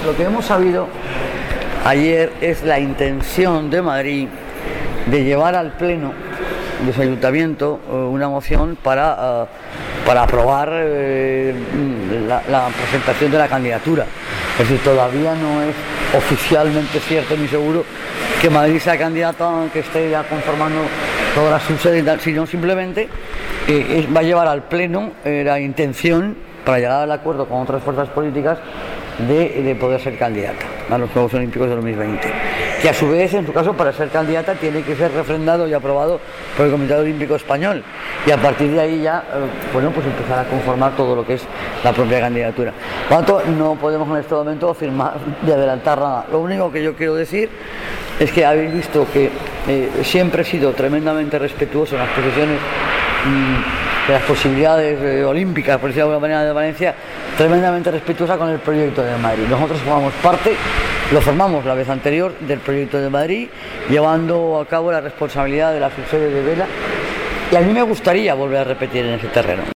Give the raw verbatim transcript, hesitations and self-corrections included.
lo que hemos sabido ayer es la intención de Madrid de llevar al Pleno de su ayuntamiento una moción para, uh, para aprobar eh, la, la presentación de la candidatura. Es decir, todavía no es oficialmente cierto ni seguro que Madrid sea candidata, que esté ya conformando todas las subsedes, sino simplemente eh, es, va a llevar al Pleno eh, la intención, para llegar al acuerdo con otras fuerzas políticas, de, de poder ser candidata a los Juegos Olímpicos de dos mil veinte, que a su vez, en su caso, para ser candidata tiene que ser refrendado y aprobado por el Comité Olímpico Español, y a partir de ahí ya, eh, bueno, pues empezar a conformar todo lo que es la propia candidatura. Por lo tanto, no podemos en este momento afirmar de adelantar nada. Lo único que yo quiero decir es que habéis visto que eh, siempre he sido tremendamente respetuoso en las posiciones mmm, de las posibilidades eh, olímpicas, por decirlo de alguna manera, de Valencia, tremendamente respetuosa con el proyecto de Madrid. Nosotros formamos parte, lo formamos la vez anterior, del proyecto de Madrid, llevando a cabo la responsabilidad de la subsede de Vela, y a mí me gustaría volver a repetir en ese terreno.